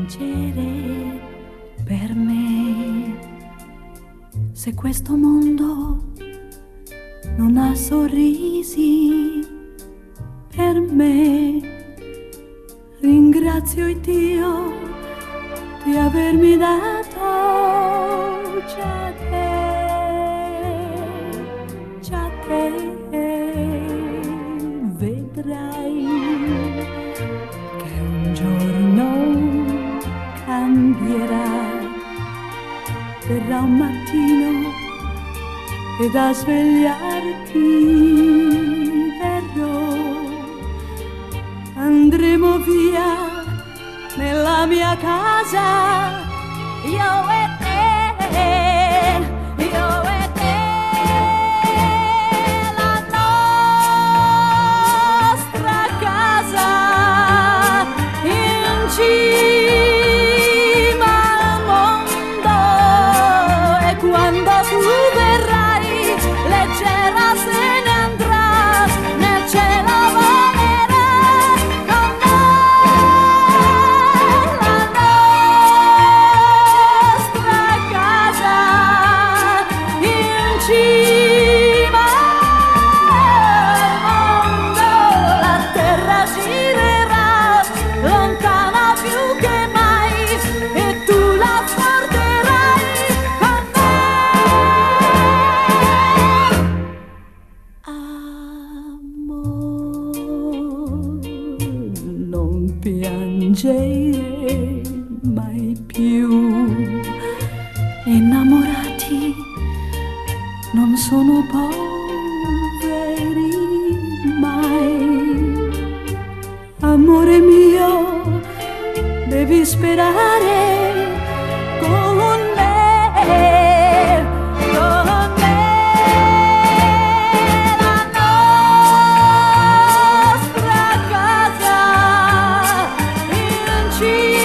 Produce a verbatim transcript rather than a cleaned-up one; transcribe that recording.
piangere per me. Se questo mondo non ha sorrisi per me, ringrazio il Dio di avermi dato già te, già te. Vedrai che un giorno cambierà, verrà un mattino ed a svegliarti verrò. Andremo via nella mia casa, io e te, io e te. La nostra casa in cima al mondo, e quando tu verrai leggera se ne andrà nel cielo. Piangere mai più, innamorati non sono poveri mai. Amore mio, devi sperare con me, con me. La nostra casa in cima